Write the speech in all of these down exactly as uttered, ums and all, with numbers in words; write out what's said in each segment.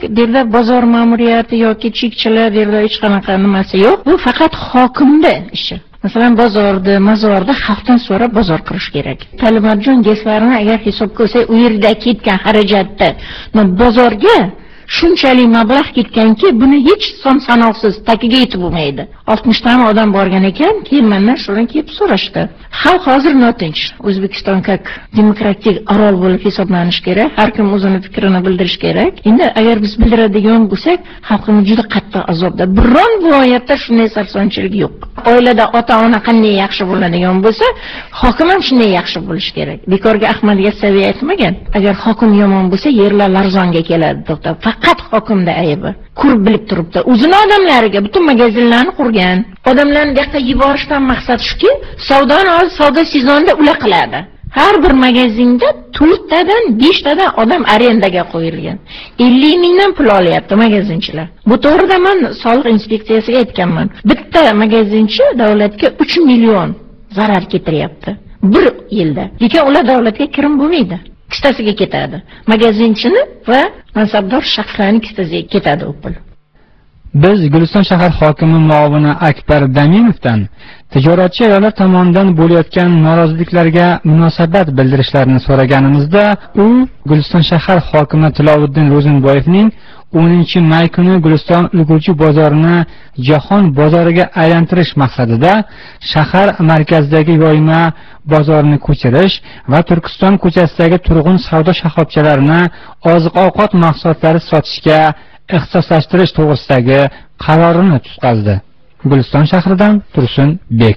derda bozor ma'muriyati yoki chekchilar derda hech qanaqa nimasi yo'q. Bu faqat hokimda ishi. Masalan, bozorda, mazorda xalqdan so'rab bozor qurish kerak. Ta'limotjon geslarini agar hisobga olsak, u yerda ketgan xarajatda bozorga shunchalik mablag' ketganki, buni hech son sanoqsiz tagiga yetib bo'lmaydi. oltmish ta odam borgan ekan, keyin mendan shuni kelib so'rashdi. Xalq hozir notinch. O'zbekiston как demokratik orol bo'lib hisoblanish kerak. Har kim o'zini fikrini bildirish kerak. Endi agar biz bildiradigan bo'lsak, xalqimiz juda qattiq azobda. Biron viloyatda shunday sarsonchilik yo'q. Oilada ota-ona qanday yaxshi bo'ladigan bo'lsa, hokim ham shunday yaxshi bo'lish kerak. Bekorga Ahmad Yassaviy aytmagan, agar hokim yomon bo'lsa, yerlar larzonga keladi, to'xtab. Faqat hokimda aybi. Ko'rib bilib turibdi. O'zini odamlariga butun magazinlarni qurgan. Odamlarni bu yoqqa yuborishdan maqsad shuki, savdoni hozir savdo sezonida ular qiladi. Har bir magazinda to'rttadan beshtadan odam arendaga qo'yilgan. ellik mingdan pul olyapti magazinchilar. Bu to'g'rida men soliq inspeksiyasiga aytganman. Bitta magazinchi davlatga uch million zarar keltiryapti bir yilda. Lekin ular davlatga kirim bo'lmaydi. Ikkitasiga ketadi. Magazinchini va mansabdor shaxslarning ikkitasiga ketadi u pul. Biz Guliston shahar hokimi muovini Akbar Daminovdan tijoratchi ayollar tomonidan bo'layotgan noroziliklarga munosabat bildirishlarini so'raganimizda, u Guliston shahar hokimi Tilovuddin Ro'zinboyevning o'ninchi may kuni Guliston ulgurji bozorini jahon bozoriga aylantirish maqsadida shahar markazidagi yoyma bozorni ko'chirish va Turkiston ko'chasidagi turg'un savdo shoxobchalarini oziq-ovqat mahsulotlari sotishga ixtisoslashtirish to'g'risidagi qarorini tutqazdi. Guliston shahridan Tursun Bek.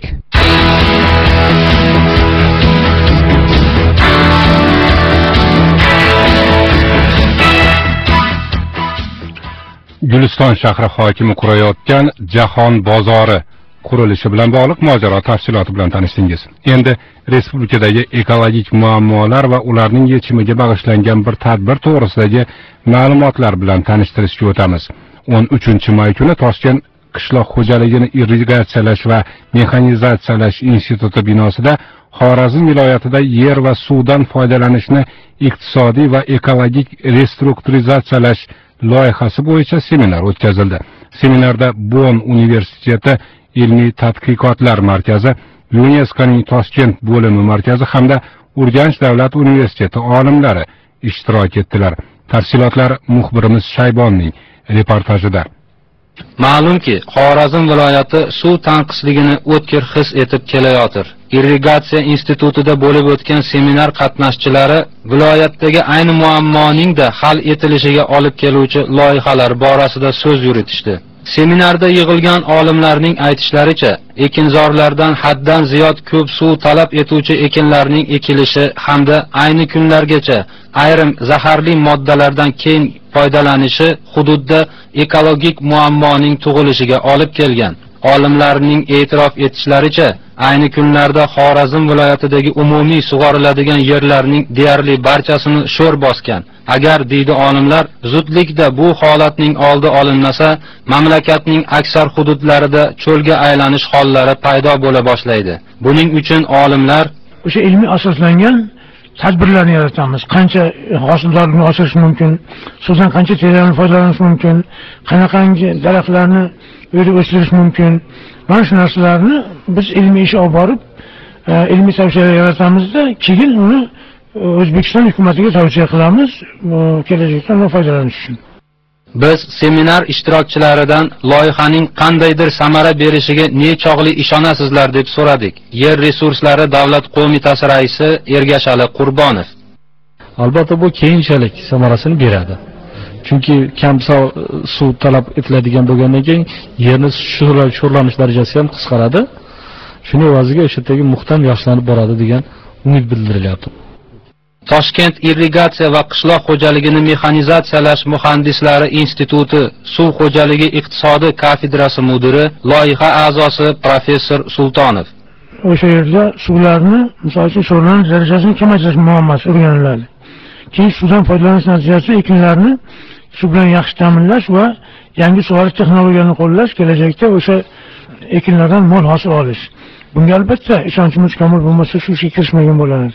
Guliston shahri hokimi qurayotgan jahon bozori qurilishi bilan bog'liq mojaro tafsiloti bilan tanishdingiz. Endi respublikadagi ekologik muammolar va ularning yechimiga bag'ishlangan bir tadbir to'g'risidagi ma'lumotlar bilan tanishtirishga o'tamiz. o'n uchinchi may kuni Toshkent qishloq xo'jaligini irrigatsiyalash va mexanizatsiyalash instituti binosida Xorazm viloyatida yer va suvdan foydalanishni iqtisodiy va ekologik restrukturizatsiyalash loyihasi bo'yicha seminar o'tkazildi. Seminarda Bonn universiteti ilmiy tadqiqotlar markazi, YuNESKOning Toshkent bo'limi markazi hamda Urganch davlat universiteti olimlari ishtirok etdilar. Tafsilotlar muxbirimiz Shaybonning reportajida. Ma'lumki, Xorazm viloyati suv tanqisligini o'tkir his etib kelayotir. Irrigatsiya institutida bo'lib o'tgan seminar qatnashchilari viloyatdagi ayni muammoning da hal etilishiga olib keluvchi loyihalar borasida so'z yuritishdi. Seminarda yig'ilgan olimlarning aytishlaricha, ekinzorlardan haddan ziyod ko'p suv talab etuvchi ekinlarning ekilishi hamda ayni kunlargacha ayrim zaharli moddalardan keng foydalanishi hududda ekologik muammoning tug'ilishiga olib kelgan. Olimlarning e'tirof etishlaricha, ayni kunlarda Xorazm viloyatidagi umumiy sug'oriladigan yerlarning deyarli barchasini sho'r bosgan. Agar deydi olimlar, zudlikda bu holatning oldi olinmasa, mamlakatning aksar hududlarida cho'lga aylanish hollari paydo bo'la boshlaydi. Buning uchun olimlar o'sha ilmiy asoslangan tadbirlarni yaratamiz. Qancha hosildorlikni oshirish mumkin, suvdan qancha tezroq foydalanish mumkin, qanaqangi daraxtlarni o'zi o'stirish mumkin. Mana shu narsalarni biz ilmiy ish olib borib, ilmiy tavsiyalar yaratamizda, keyin uni O'zbekiston hukumatiga tavsiya qilamiz, kelajakdan foydalanish uchun. Biz seminar ishtirokchilaridan loyihaning qandaydir samara berishiga nechog'li ishonasizlar deb so'radik. Yer resurslari davlat qo'mitasi raisi Ergashali Qurbonov. Albatta bu keyinchalik samarasini beradi. Chunki kam suv talab etiladigan bo'lgandan keyin yerni sho'rlanish darajasi ham qisqaradi. Shuning evaziga o'sha yerdagi muhtam yaxshilanib boradi degan umid bildirilyapti. Toshkent irrigatsiya va qishloq xo'jaligini mexanizatsiyalash muhandislari instituti suv xo'jaligi iqtisodi kafedrasi mudiri, loyiha a'zosi professor Sultonov. O'sha yerda suvlarni, misol uchun sho'rlanish darajasini kamaytirish muammosi o'rganiladi. Keyin suvdan foydalanish natijasida ekinlarni suv bilan yaxshi ta'minlash va yangi sug'orish texnologiyalarini qo'llash, kelajakda o'sha ekinlardan mo'l hosil olish. Bunga albatta ishonchimiz komil bo'lmasa shu ishga kirishmagan bo'lardik.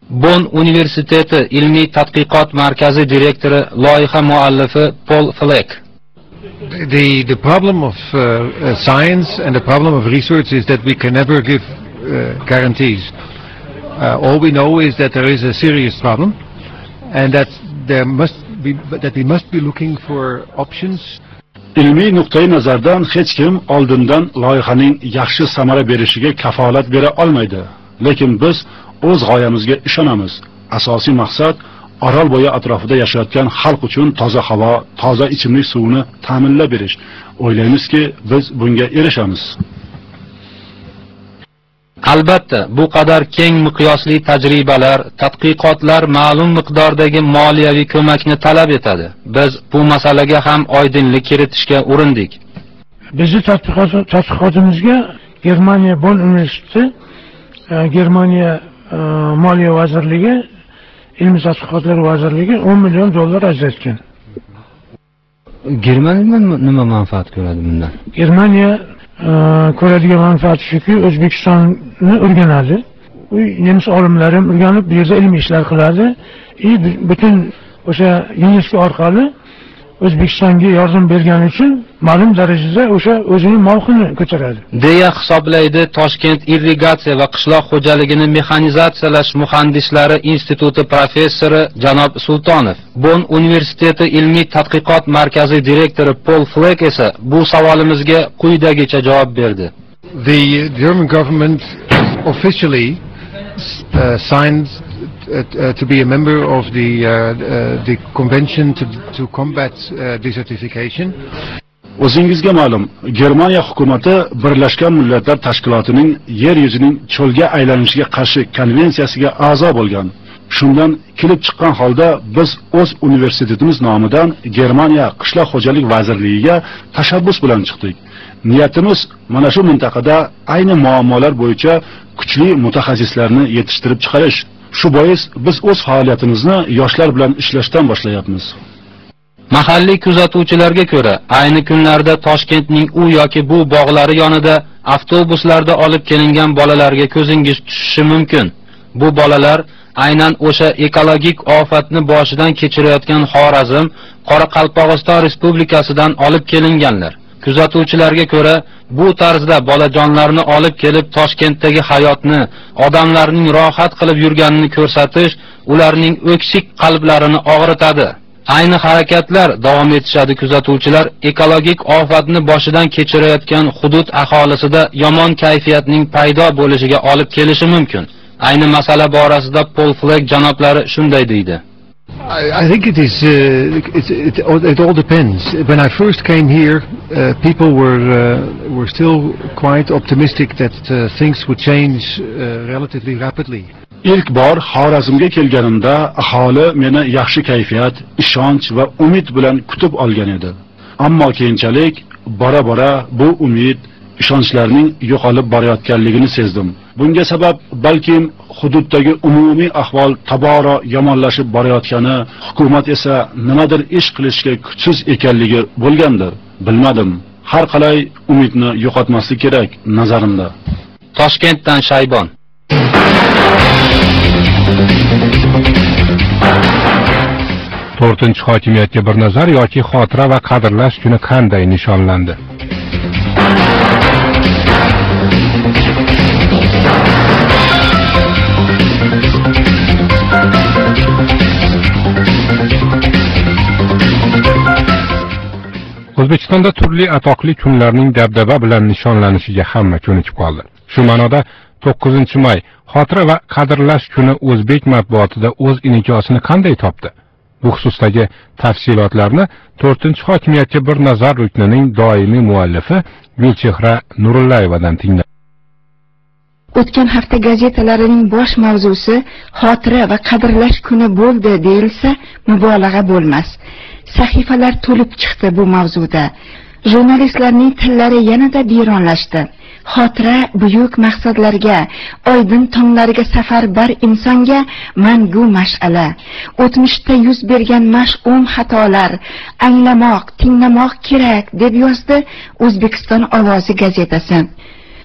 Bonn universiteti ilmiy tadqiqot markazi direktori, loyiha muallifi Paul Fleck. The, the problem of uh, uh, science and the problem of research is that we can never give uh, guarantees. Uh, all we know is that there is a serious problem and that there must be, that we must be looking for options. Ilmiy nuqtai nazardan hech kim oldindan loyihaning yaxshi samara berishiga kafolat bera olmaydi. Lekin biz o'z g'oyamizga ishonamiz. Asosiy maqsad Orol bo'yi atrofida yashayotgan xalq uchun toza havo, toza ichimlik suvini ta'minlab berish. O'ylaymizki, biz bunga erishamiz. Albatta, bu qadar keng miqyosli tajribalar, tadqiqotlar ma'lum miqdordagi moliyaviy ko'makni talab etadi. Biz bu masalaga ham oydinlik kiritishga urindik. Bizning tadqiqotimizga Germaniya Bonn universiteti, Germaniya Moliya vazirligi, ilmiy tadqiqotlar vazirligi o'n million dollar ajratgan. Germaniya nima manfaat ko'radi bundan? Germaniya ko'radigan manfaati shuki, O'zbekistonni o'rganadi. U nemis olimlari ham o'rganib, bu yerda ilmiy ishlar qiladi. И butun o'sha UNESCO orqali O'zbekistonga yordam bergani uchun ma'lum darajada o'sha o'zining mavqini ko'taradi. deya hisoblaydi Toshkent irrigatsiya va qishloq xo'jaligini mexanizatsiyalash muhandislari instituti professori janob Sultonov. Bonn universiteti ilmiy tadqiqot markazi direktori Paul Fleck esa bu savolimizga quyidagicha javob berdi. The German government officially uh, signed Uh, uh, to be a member of the uh, uh, the convention to to combat uh, desertification. O'zingizga ma'lum, Germaniya hukumatı Birlashgan Millatlar Tashkilotining yer yuzining cho'lga aylanishiga qarshi konvensiyasiga a'zo bo'lgan. Shundan kelib chiqqan holda biz o'z universitetimiz nomidan Germaniya qishloq xo'jalik vazirligiga tashabbus bilan chiqdik. Niyatimiz mana shu mintaqada ayni muammolar bo'yicha kuchli mutaxassislarni yetishtirib chiqarish. Shu bois biz o'z faoliyatimizni yoshlar bilan ishlashdan boshlayapmiz. Mahalliy kuzatuvchilarga ko'ra, ayni kunlarda Toshkentning u yoki bu bog'lari yonida avtobuslarda olib kelingan bolalarga ko'zingiz tushishi mumkin. Bu bolalar aynan o'sha ekologik ofatni boshidan kechirayotgan Xorazm, Qoraqalpog'iston Respublikasidan olib kelinganlar. Kuzatuvchilarga ko'ra, bu tarzda bolajonlarni olib kelib Toshkentdagi hayotni, odamlarning rohat qilib yurganini ko'rsatish ularning o'ksik qalblarini og'ritadi. Ayni harakatlar davom etishadi. Kuzatuvchilar ekologik ofatni boshidan kechirayotgan hudud aholisida yomon kayfiyatning paydo bo'lishiga olib kelishi mumkin. Ayni masala borasida Paul Fleck janoblari shunday deydi. I, I think it is. Uh, it, it, it all depends. When I first came here, uh, people were uh, were still quite optimistic that uh, things would change uh, relatively rapidly. İlk bor Xorazmga kelganimda aholi meni yaxshi kayfiyat, ishonch va umid bilan kutib olgan edi. Ammo keyinchalik bora-bora bu umid, ishonchlarning yo'qolib borayotganligini sezdim. Bunga sabab balkim hududdagi umumiy ahvol tobora yomonlashib borayotgani, hukumat esa nimadir ish qilishga kuchsiz ekanligi bo'lgandir. Bilmadim. Har qalay umidni yo'qotmaslik kerak nazarimda. Toshkentdan Shaybon. to'rtinchi hokimiyatga bir nazar yoki xotira va qadrlash kuni qanday nishonlandi? O'zbekistonda turli atoqli kunlarning dabdaba bilan nishonlanishiga hamma ko'nikib qoldi. Shu ma'noda to'qqizinchi may xotira va qadrlash kuni o'zbek matbuotida o'z inkosini qanday topdi? Bu xususdagi tafsilotlarni to'rtinchi hokimiyatga bir nazar ruknining doimiy muallifi Gulchehra Nurullayevadan tinglang. O'tgan hafta gazetalarining bosh mavzusi xotira va qadrlash kuni bo'ldi deyilsa, mubolag'a bo'lmas. Sahifalar to'lib chiqdi bu mavzuda. Jurnalistlarning tillari yanada biyronlashdi. Xotira buyuk maqsadlarga, oydin tonglarga safarbar insonga mangu mash'ala. O'tmishda yuz bergan mash'um xatolar anglamoq, tinglamoq kerak deb yozdi O'zbekiston ovozi gazetasi.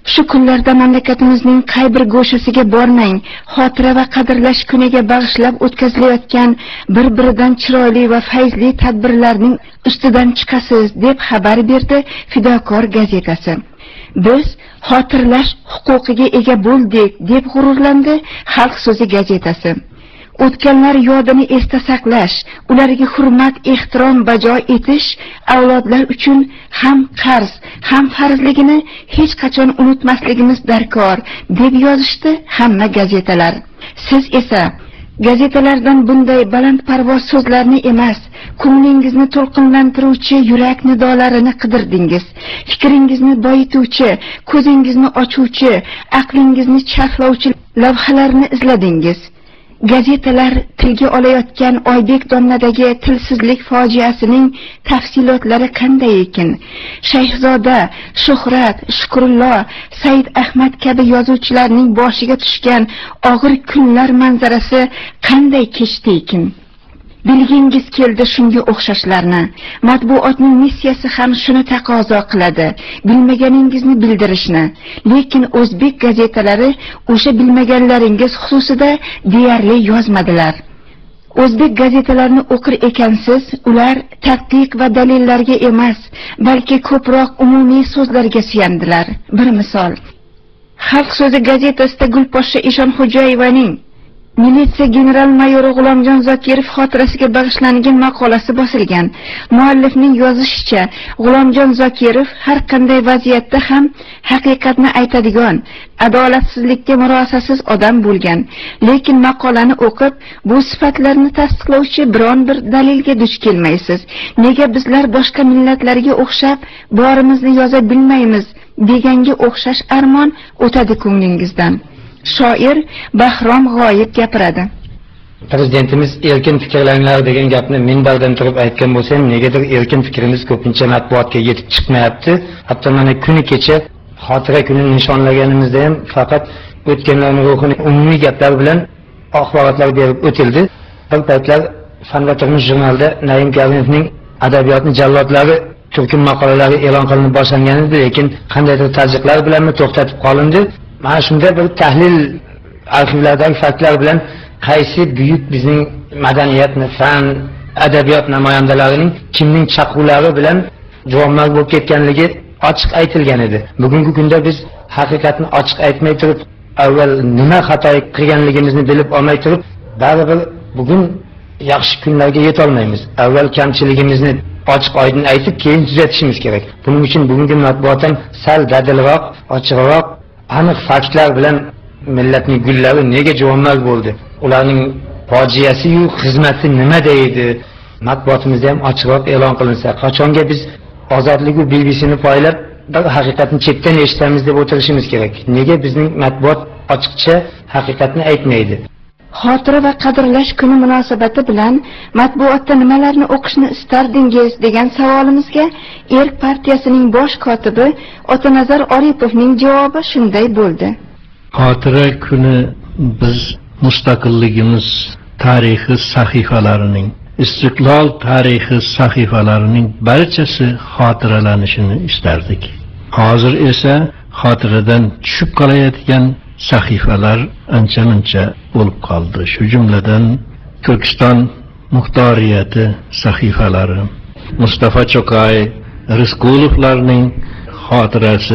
Shu kunlarda mamlakatimizning qay bir go'shasiga bormang, xotira va qadrlash kuniga bag'ishlab o'tkazilayotgan bir-biridan chiroyli va fayzli tadbirlarning ustidan chiqasiz deb xabar berdi Fidokor gazetasi. Biz xotirlash huquqiga ega bo'ldik deb g'ururlandi Xalq so'zi gazetasi. O'tganlar yodini esda saqlash, ularga hurmat, ehtirom bajo etish avlodlar uchun ham qarz, ham farzligini hech qachon unutmasligimiz darkor deb yozishdi hamma gazetalar. Siz esa gazetalardan bunday balandparvoz so'zlarni emas, ko'nglingizni to'lqinlantiruvchi yurak nidolarini qidirdingiz. Fikringizni boyituvchi, ko'zingizni ochuvchi, aqlingizni charxlovchi lavhalarni izladingiz. Gazetalar tilga olayotgan Oybek domladagi tilsizlik fojiasining tafsilotlari qanday ekan? Shayxzoda, Shuhrat, Shukrullo, Said Ahmad kabi yozuvchilarning boshiga tushgan og'ir kunlar manzarasi qanday kechdi ekan? Bilgingiz keldi shunga o'xshashlarni. Matbuotning missiyasi ham shuni taqozo qiladi, bilmaganingizni bildirishni. Lekin o'zbek gazetalari o'sha bilmaganlaringiz xususida deyarli yozmadilar. O'zbek gazetalarini o'qir ekansiz, ular tadqiq va dalillarga emas, balki ko'proq umumiy so'zlarga suyandilar. Bir misol. Xalq so'zi gazetasida Gulposhsha Eshonxo'jayevaning Militsiya general-mayori G'ulomjon Zokirov xotirasiga bag'ishlangan maqolasi bosilgan. Muallifning yozishicha, G'ulomjon Zokirov har qanday vaziyatda ham haqiqatni aytadigan, adolatsizlikka murosasiz odam bo'lgan. Lekin maqolani o'qib, bu sifatlarni tasdiqlovchi biron bir dalilga duch kelmaysiz. Nega bizlar boshqa millatlarga o'xshab borimizni yoza bilmaymiz deganga o'xshash armon o'tadi ko'nglingizdan. Shoir Bahrom G'oyib gapiradi. Prezidentimiz erkin fikrlanglar degan gapni minbardan turib aytgan bo'lsa, negadir erkin fikrimiz ko'pincha matbuotga yetib chiqmayapti. Hatto mana kuni kecha xotira kunini nishonlaganimizda ham faqat o'tganlarning ruhini umumiy gaplar bilan axborotlar berib o'tildi. Bir paytlar Fan va turmush jurnalida Naim Karimovning adabiyotning jallodlari turkum maqolalari e'lon qilinib boshlangan edi, lekin qandaydir tajribalar bilan to'xtatib qolindi. Mana shunda bir tahlil arxivlardagi faktlar bilan qaysi buyuk bizning madaniyatni, fan, adabiyot namoyandalarining kimning chaquvlari bilan javoblar bo'lib ketganligi ochiq aytilgan edi. Bugungi kunda biz haqiqatni ochiq aytmay turib, avval nima xato qilganligimizni bilib olmay turib, baribir bugun yaxshi kunlarga yeta olmaymiz. Avval kamchiligimizni ochiq oydin aytib, keyin tuzatishimiz kerak. Buning uchun bugungi matbuot ham sal dadilroq, ochiqroq, aniq faktlar bilan millatning gullari nega javonlar bo'ldi, ularning fojiasi-yu xizmati nima deydi, matbuotimizda ham ochiqroq e'lon qilinsa, qachonga biz ozodlik va B B C'ni poylab bir haqiqatni chetdan eshitamiz deb o'tirishimiz kerak. Nega bizning matbuot ochiqcha haqiqatni aytmaydi? Xotira va qadrlash kuni munosabati bilan matbuotda nimalarni o'qishni istardingiz degan savolimizga Erk partiyasining bosh kotibi Otanazar Oripovning javobi shunday bo'ldi. Xotira kuni biz mustaqilligimiz tarixi sahifalarining, istiqlol tarixi sahifalarining barchasi xotiralanishini istardik. Hozir esa xotiradan tushib qolayotgan sahifalar ancha-muncha bo'lib qoldi. Shu jumladan Turkiston muxtoriyati sahifalari, Mustafa Cho'qay, Rizqulovlarning xotirasi,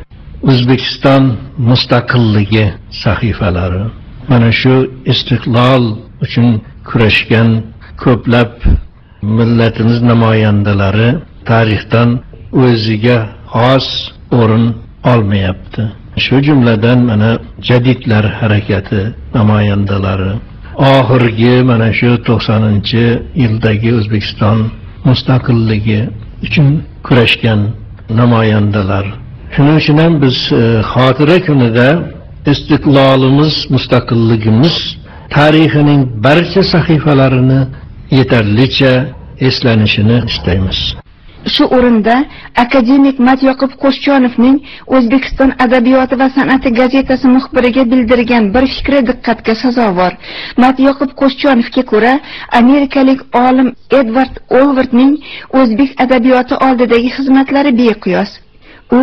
O'zbekiston mustaqilligi sahifalari. Mana shu istiqlol uchun kurashgan ko'plab millatimiz namoyandalari tarixdan o'ziga xos o'rin olmayapti. Shu jumladan mana jadidlar harakati namoyandalari, oxirgi mana shu to'qsoninchi yildagi O'zbekiston mustaqilligi uchun kurashgan namoyandalar. Shuning uchun ham biz xotira kunida istiqlolimiz, mustaqilligimiz tarixining barcha sahifalarini yetarlicha eslanishini istaymiz. Shu o'rinda akademik Matyoqub Qo'shjonovning O'zbekiston adabiyoti va san'ati gazetasi muxbiriga bildirgan bir fikri diqqatga sazovor. Matyoqub Qo'shjonovga ko'ra, amerikalik olim Edward Olvertning o'zbek adabiyoti oldidagi xizmatlari beqiyos. U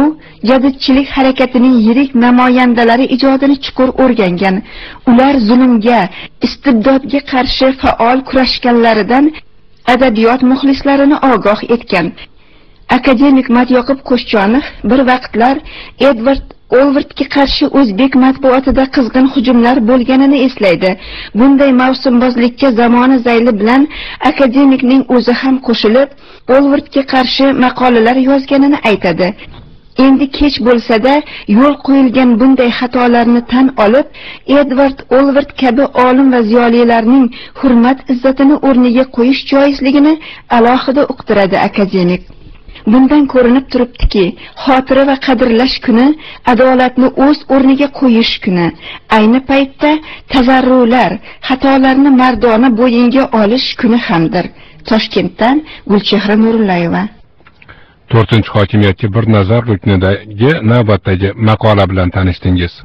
jadidchilik harakatining yirik namoyandalari ijodini chuqur o'rgangan. Ular zulmga, istibdodga qarshi faol kurashganlaridan adabiyot muxlislarini ogoh etgan. Akademik Matyoqub Qo'shjonov bir vaqtlar Edvard Olvardga qarshi o'zbek matbuotida qizg'in hujumlar bo'lganini eslaydi. Bunday mavsumbozlikka zamoni zayli bilan akademikning o'zi ham qo'shilib, Olvardga qarshi maqolalar yozganini aytadi. Endi kech bo'lsa-da, yo'l qo'yilgan bunday xatolarni tan olib, Edvard Olvard kabi olim va ziyolilarning hurmat izzatini o'rniga qo'yish joizligini alohida uqtiradi akademik. Bundan ko'rinib turibdiki, xotira va qadrlash kuni adolatni o'z o'rniga qo'yish kuni. Ayni paytda tazarrular, xatolarni mardona bo'yinga olish kuni hamdir. Toshkentdan Gulchehra Nurullayeva. to'rtinchi hokimiyatga bir nazar ruknidagi navbatdagi maqola bilan tanishdingiz.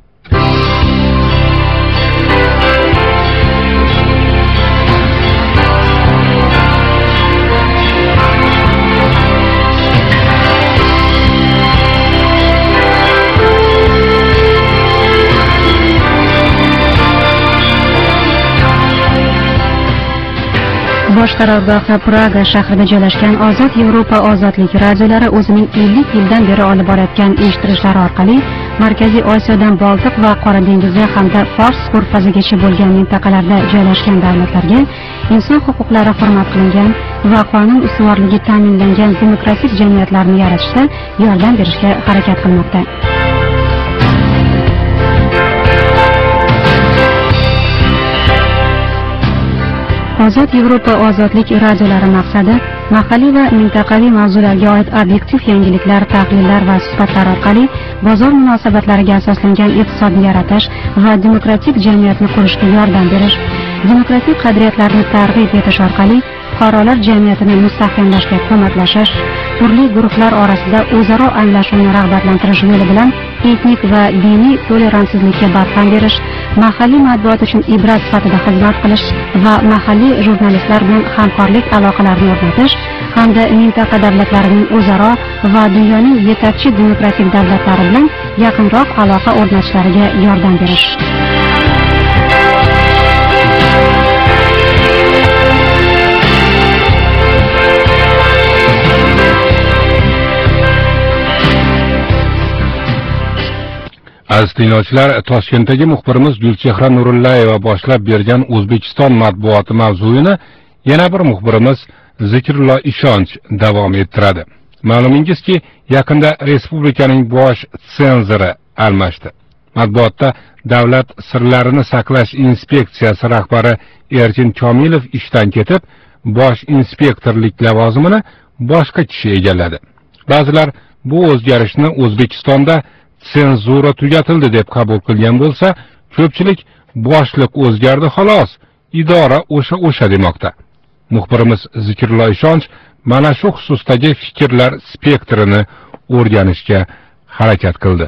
Bosh qarorgohi Praga shahrida joylashgan Ozod Yevropa ozodlik radiolari o'zining ellik yildan beri olib borayotgan eshittirishlar orqali Markaziy Osiyodan Boltiq va Qora dengizi hamda Fors ko'rfazigacha bo'lgan mintaqalarda joylashgan davlatlarga inson huquqlari hurmat qilingan va qonun ustuvorligi ta'minlangan demokratik jamiyatlarni yaratishda yordam berishga harakat qilmoqda. Ozod Yevropa ozodlik radiolari maqsadi mahalliy va mintaqaviy mavzularga oid obyektiv yangiliklar, tahlillar va suhbatlar orqali bozor munosabatlariga asoslangan iqtisodni yaratish va demokratik jamiyatni qurishga yordam berish, demokratik qadriyatlarni targ'ib etish orqali fuqarolar jamiyatini mustahkamlashga ko'maklashish, turli guruhlar orasida o'zaro anglashuvni rag'batlantirish yo'li bilan etnik va diniy tolerantsizlikka barham berish, mahalliy matbuot uchun ibrat sifatida xizmat qilish va mahalliy jurnalistlar bilan hamkorlik aloqalarini o'rnatish hamda mintaqa davlatlarining o'zaro va dunyoning yetakchi demokratik davlatlari bilan yaqinroq aloqa o'rnatishlariga yordam berish. Aziz tinglovchilar, Toshkentdagi muxbirimiz Gulchehra Nurullayeva boshlab bergan O'zbekiston matbuoti mavzuyini yana bir muxbirimiz Zikrullo Ishonch davom ettiradi. Ma'lumingizki, yaqinda respublikaning bosh senzori almashdi. Matbuotda Davlat sirlarini saqlash inspeksiyasi rahbari Erkin Komilov ishdan ketib, bosh inspektorlik lavozimini boshqa kishi egalladi. Ba'zilar bu o'zgarishni O'zbekistonda senzura tugatildi deb qabul qilgan bo'lsa, ko'pchilik boshliq o'zgardi xolos, idora o'sha o'sha demoqda. Muxbirimiz Zikrullo Ishonch mana shu xususdagi fikrlar spektrini o'rganishga harakat qildi.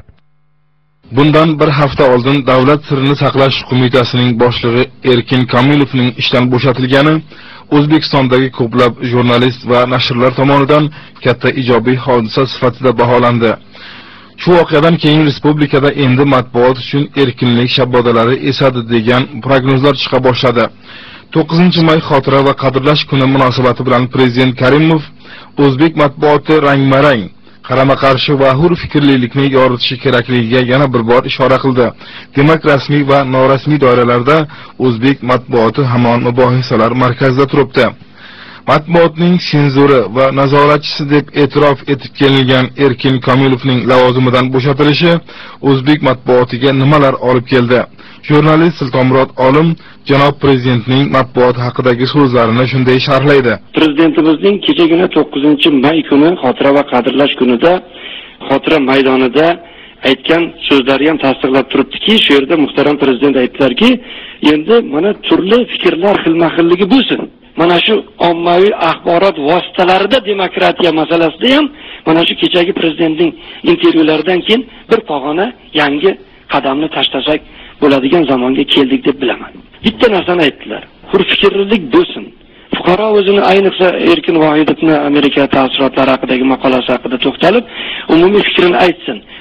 Bundan bir hafta oldin Davlat sirrini saqlash qo'mitasining boshlig'i Erkin Komilovning ishdan bo'shatilgani O'zbekistondagi ko'plab jurnalist va nashrlar tomonidan katta ijobiy hodisa sifatida baholandi. Shu voqeadan keyin respublikada endi matbuot uchun erkinlik shabodalari esadi degan prognozlar chiqa boshladi. to'qqizinchi may xotira va qadrlash kuni munosabati bilan Prezident Karimov o'zbek matbuoti rang-marang, qarama-qarshi va hur fikrlilikni yoritishi kerakligiga yana bir bor ishora qildi. Demak, rasmiy va norasmiy doiralarda o'zbek matbuoti hamon mubohisalar markazida turibdi. Matbuotning senzuri va nazoratchisi deb e'tirof etib kelingan Erkin Komilovning lavozimidan bo'shatilishi o'zbek matbuotiga nimalar olib keldi? Jurnalist Sultonmurod Olim janob prezidentning matbuot haqidagi so'zlarini shunday sharhlaydi. Prezidentimizning kechagina to'qqizinchi may kuni xotira va qadrlash kunida xotira maydonida aytgan so'zlari ham tasdiqlab turibdiki, shu yerda muhtaram prezident aytdilarki, endi mana turli fikrlar xilma-xilligi bo'lsin. Mana shu ommaviy axborot vositalarida demokratiya masalasida ham mana shu kechagi prezidentning intervyularidan keyin bir pog'ona yangi qadamni tashlasak bo'ladigan zamonga keldik deb bilaman. Bitta narsani aytdilar. Hurfikrlik bo'lsin. Fuqaro o'zini, ayniqsa Erkin Vohidovning Amerika ta'sirotlari haqidagi maqolasi haqida to'xtalib, umumiy fikrini aytsin.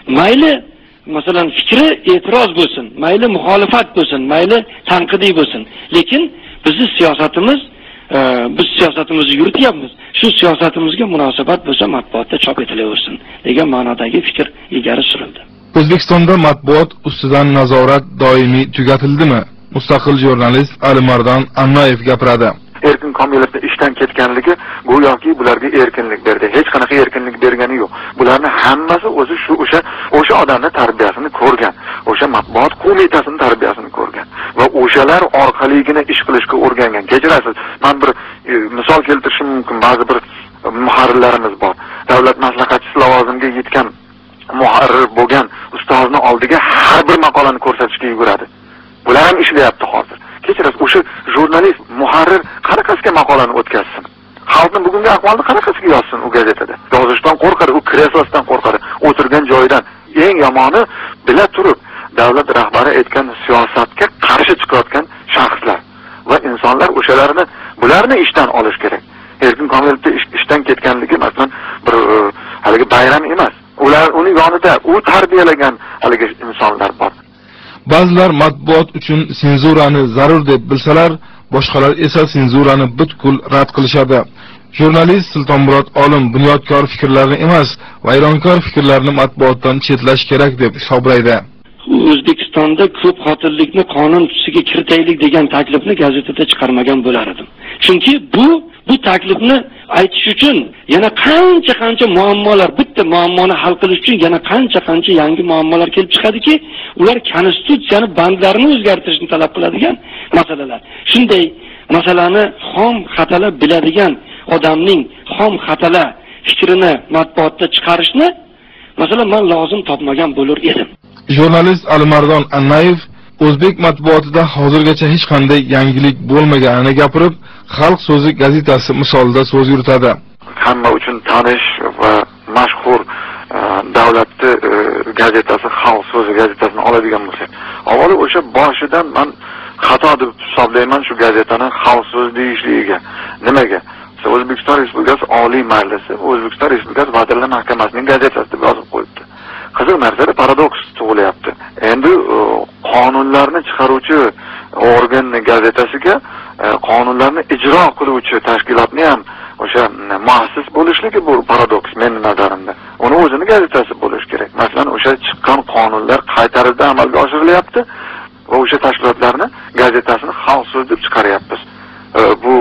mayli masalan fikri e'tiroz bo'lsin, mayli muxolifat bo'lsin, mayli tanqidiy bo'lsin, lekin bizning siyosatimiz e, biz siyosatimizni yurityapmiz. Shu siyosatimizga munosabat bo'lsa matbuotda chop etilaversin degan ma'nodagi fikr ilgari surildi. O'zbekistonda matbuot ustidan nazorat doimiy tugatildimi? Mustaqil jurnalist Alimardon Annayev gapiradi. Erkin Komilovning ishdan ketganligi go'yoki bularga erkinlik berdi. Hech qanaqa erkinlik bergani yo'q. Bularning hammasi o'zi shu o'sha o'sha odamning tarbiyasini ko'rgan, o'sha matbuot qo'mitasining tarbiyasini ko'rgan va o'shalar orqaligina ish qilishga o'rgangan. Kechirasiz, men bir e, misol keltirishim mumkin. Ba'zi bir muharrirlarimiz bor. Davlat maslahatchisi lavozimiga yetgan muharrir bo'lgan ustozni oldiga har bir maqolani ko'rsatishga yuguradi. Bular ham ishlayapti hozir. Kechirasiz, o'sha jurnalist, muharrir qanaqasiga maqolani o'tkazsin? Xalqning bugungi ahvolini qanaqasiga yozsin u gazetada? Yozishdan qo'rqadi, u kreslosidan qo'rqadi, o'tirgan joyidan. Eng yomoni bila turib davlat rahbari aytgan siyosatga qarshi chiqayotgan shaxslar va insonlar o'shalarni bularni ishdan olish kerak. Erkin Komilovning ish, ishdan ketganligi masalan bir haligi bayram emas. Ular uning yonida u tarbiyalagan haligi insonlar bor. Ba'zilar matbuot uchun senzurani zarur deb bilsalar, boshqalar esa senzurani butkul rad qilishadi. Jurnalist Sultonmurod Olim bunyodkor fikrlarni emas, vayronkor fikrlarni matbuotdan chetlash kerak deb hisoblaydi. O'zbekistonda ko'p xotinlikni qonun tuzisiga kiritaylik degan taklifni gazetada chiqarmagan bo'lar edim. Chunki bu bu taklifni aytish uchun yana qancha qancha muammolar, bitta muammoni hal qilish uchun yana qancha qancha yangi muammolar kelib chiqadiki, ular konstitutsiyani bandlarini o'zgartirishni talab qiladigan masalalar. Shunday masalani xom xatalab biladigan odamning xom xatala fikrini matbuotda chiqarishni masalan men lozim topmagan bo'lar edim. Jurnalist Alimardon Annayev o'zbek matbuotida hozirgacha hech qanday yangilik bo'lmaganini gapirib, Xalq so'zi gazetasi misolida so'z yuritadi. Hamma uchun tanish va mashhur davlatning gazetasi Xalq so'zi gazetasini oladigan bo'lsak, avvalo o'sha boshidan men xato deb hisoblayman shu gazetani Xalq so'zi deyishligiga. Nimaga? O'zbekiston Respublikasi Oliy Majlisi, O'zbekiston Respublikasi Vazirlar Mahkamasining gazetasi deb yozib qo'yibdi. Qiziq narsada paradoks tug'ilyapti. Endi qonunlarni chiqaruvchi organning gazetasiga qonunlarni ijro qiluvchi tashkilotni ham o'sha muassis bo'lishligi bu paradoks mening nazarimda. Uni o'zini gazetasi bo'lish kerak. Masalan, o'sha chiqqan qonunlar qay tarzda amalga oshirilyapti va o'sha tashkilotlarni gazetasini Xalq so'zi deb chiqaryapmiz. Bu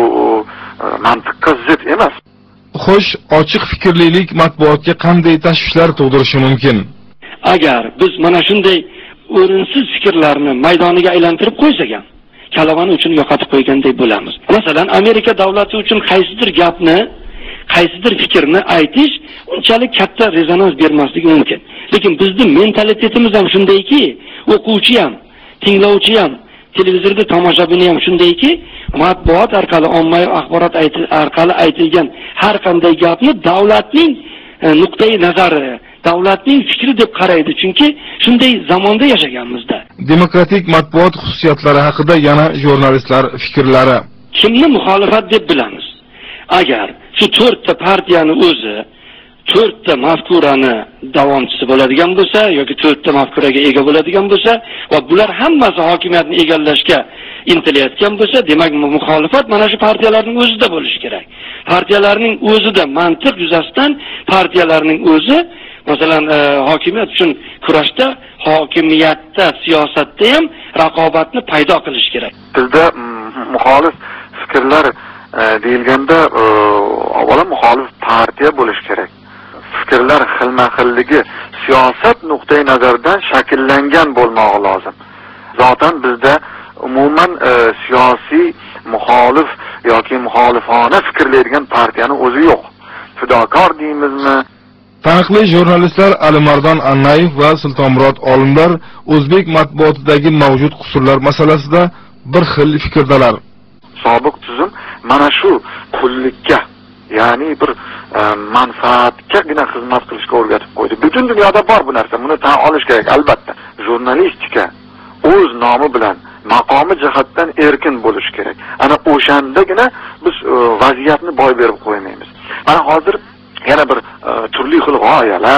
mantiqqa zid emas. Xo'sh, ochiq fikrlilik matbuotga qanday tashvishlar tug'dirishi mumkin? Agar biz mana shunday o'rinsiz fikrlarni maydoniga aylantirib qo'ysak ham, kalavani uchun yo'qotib qo'ygandek bo'lamiz. Masalan, Amerika davlati uchun qaysidir gapni, qaysidir fikrni aytish unchalik katta rezonans bermasligi mumkin. Lekin bizning mentalitetimiz ham shundayki, o'quvchi ham, tinglovchi ham, televizorda tomoshabin ham shundayki, matbuot orqali, ommaviy axborot orqali aytilgan har qanday gapni davlatning nuqtai nazari, davlatning fikri deb qaraydi. Chunki shunday zamonda yashaganmizda. Demokratik matbuot xususiyatlari haqida yana jurnalistlar fikrlari. Kimni muxolifat deb bilamiz? Agar shu to'rtta partiyani o'zi to'rtta mafkurani davomchisi bo'ladigan bo'lsa yoki to'rtta mafkuraga ega bo'ladigan bo'lsa va bular hammasi hokimiyatni egallashga intilayotgan bo'lsa, demak muxolifat mana shu partiyalarning o'zida bo'lishi kerak. Partiyalarning o'zida mantiq yuzasidan partiyalarning o'zi masalan e, hokimiyat uchun kurashda, hokimiyatda, siyosatda ham raqobatni paydo qilish kerak. Bizda muxolif fikrlar e, deyilganda e, avvalo muxolif partiya bo'lish kerak. Fikrlar xilma-xilligi siyosat nuqtai nazaridan shakllangan bo'lmog'i lozim. Zotan bizda umuman e, siyosiy muxolif yoki muxolifona fikrlaydigan partiyani o'zi yo'q. Fidokor deymizmi? Taniqli jurnalistlar Alimardon Annayev va Sultonmurod Olimlar o'zbek matbuotidagi mavjud qusurlar masalasida bir xil fikrdalar. Sobiq tuzum mana shu qullikka, ya'ni bir e, manfaatgagina xizmat qilishga o'rgatib qo'ydi. Butun dunyoda bor bu narsa. Buni tan olish kerak albatta. Jurnalistika o'z nomi bilan maqomi jihatdan erkin bo'lish kerak. Ana o'shandagina biz e, vaziyatni boy berib qo'ymaymiz. Mana hozir yana bir e, turli xil g'oyalar,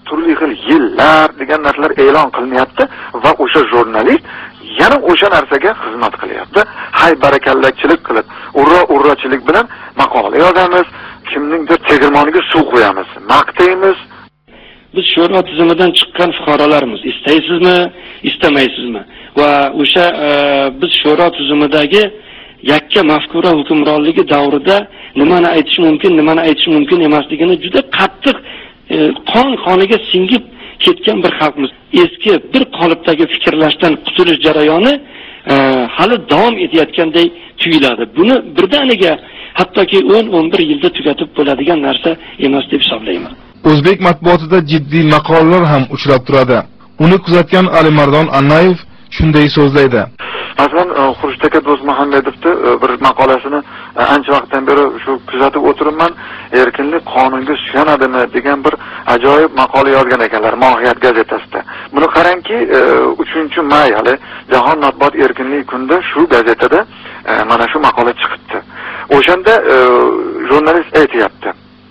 turli xil yillar degan narsalar e'lon qilinyapti va o'sha jurnalist yana o'sha narsaga xizmat qilyapti. Hay barakallakchilik qilib, urra urrachilik bilan maqola yozamiz, kimningdir tegirmoniga suv qo'yamiz, maqtaymiz. Biz sho'ro tizimidan chiqqan fuqarolarimiz, istaysizmi, istamaysizmi? Va o'sha e, biz sho'ro tizimidagi yakka mafkura hukmronligi davrida nimani aytish mumkin, nimani aytish mumkin emasligini juda qattiq e, qon qoniga singib ketgan bir xalqmiz. Eski bir qolipdagi fikrlashdan qutulish jarayoni e, hali davom etayotgandek tuyuladi. Buni birdaniga hattoki o'n o'n bir yilda tugatib bo'ladigan narsa emas deb hisoblayman. O'zbek matbuotida jiddiy maqolalar ham uchrab turadi. Uni kuzatgan Alimardon Annayev shunday so'zlaydi. Masalan, Xurshid aka Do'stmuhammedovni bir maqolasini ancha vaqtdan beri shu kuzatib o'tiribman. Erkinlik qonunga suyanadimi degan bir ajoyib maqola yozgan ekanlar Mohiyat gazetasida. Buni qarangki, uchinchi may hali Jahon matbuot erkinligi kunida shu gazetada mana shu maqola chiqibdi. O'shanda jurnalist aytayapti.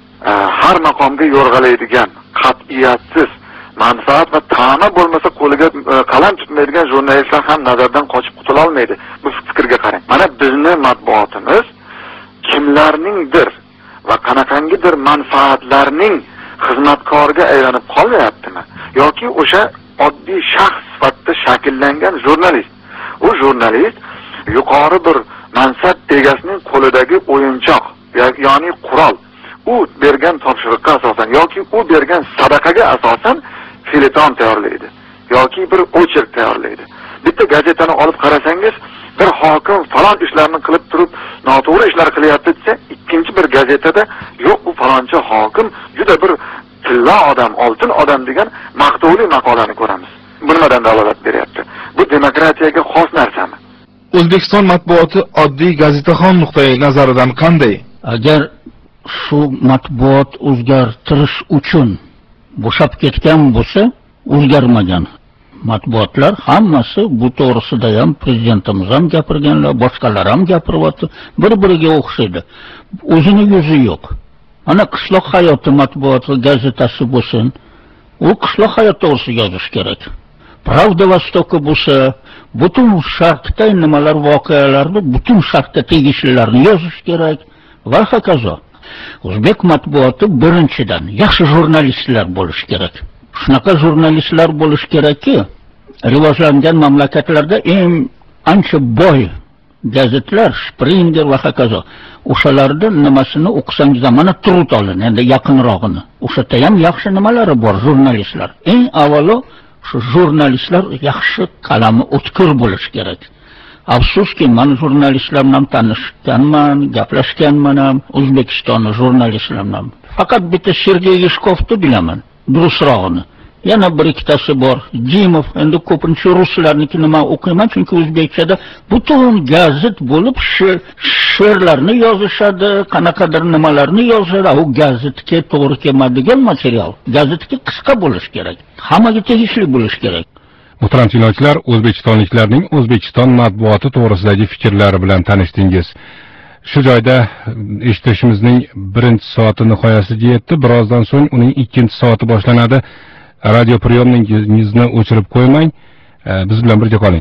Har maqomga yo'rg'alaydigan, qat'iyatsiz, manfaat va ta'na bo'lmasa qo'liga qalam tutmaydigan jurnalistlar ham nazardan qochib qutula olmaydi. Bu fikrga qarang. Mana bizni matbuotimiz kimlarningdir va qanaqangidir manfaatlarning xizmatkoriga aylanib qolyaptimi yoki o'sha oddiy shaxs sifatida shakllangan jurnalist. U jurnalist yuqori bir mansab egasining qo'lidagi o'yinchoq, ya'ni qurol. U bergan topshiriqqa asosan yoki u bergan sadaqaga asosan filiton tayyorlaydi yoki bir ocherk tayyorlaydi. Bitta gazetani olib qarasangiz, bir hokim falon ishlarni qilib turib, noto'g'ri ishlar qilyapti desa, ikkinchi bir gazetada yo'q, bu falonchi hokim juda bir tilla odam, oltin odam degan maqtovli maqolani ko'ramiz. Bu nimadan dalolat beryapti? Bu demokratiyaga xos narsami? O'zbekiston matbuoti oddiy gazetaxon nuqtai nazaridan qanday? Agar shu matbuot o'zgartirish uchun bo'shab ketgan bo'lsa, o'zgarmagan matbuotlar hammasi bu to'g'risida ham prezidentimiz ham gapirganlar, boshqalar ham gapiryapti, bir-biriga o'xshaydi. O'zini yuzi yo'q. Ana qishloq hayoti matbuoti gazetasi bo'lsin, u qishloq hayot to'g'risida yozish kerak. Pravda Vostoka bo'lsa, butun sharqda nimalar voqealarni, butun sharqqa tegishlilarni yozish kerak va hokazo. O'zbek matbuoti birinchidan yaxshi jurnalistlar bo'lish kerak. Shunaqa jurnalistlar bo'lish kerakki, rivojlangan mamlakatlarda eng ancha boy gazetlar, Springer va hokazo. O'shalarda nimasini o'qisangiz, mana Trut olin, endi yaqinrog'ini. O'sha ham yaxshi nimalari bor jurnalistlar. Eng avvalo shu jurnalistlar yaxshi qalami o'tkir bo'lish kerak. Afsuski, men jurnalistlar bilan tanishganman, gaplashganman ham, O'zbekiston jurnalistlar bilan. Faqat bitta Sergey Yishkovni bilaman, durusrog'ini. Yana bir ikkitasi bor, Dimov, endi ko'pincha ruslarniki nima o'qiyman, chunki o'zbekchada butun gazet bo'lib she'rlarni yozishadi, qanaqadir nimalarni yozadi. U gazetga to'g'ri kelmaydigan material. Gazetga qisqa bo'lish kerak, hammaga tegishli bo'lish kerak. Muhtaram tinglovchilar, o'zbekistonliklarning O'zbekiston matbuoti to'g'risidagi fikrlari bilan tanishdingiz. Shu joyda eshitishimizning birinchi soati nihoyasiga yetdi. Birozdan so'ng uning ikkinchi soati boshlanadi. Radio priyomningizni o'chirib qo'ymang. Biz bilan birga qoling.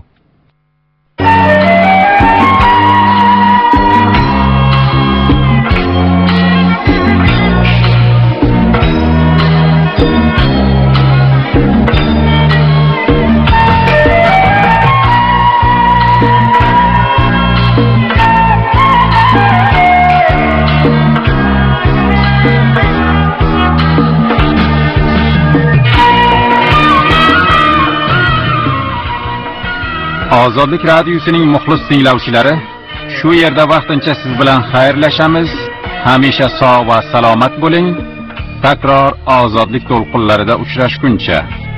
Ozodlik radiosining muxlis tinglovchilari, shu yerda vaqtincha siz bilan xayrlashamiz. Hamisha sog' va salomat bo'ling. Takror ozodlik to'lqinlarida uchrashguncha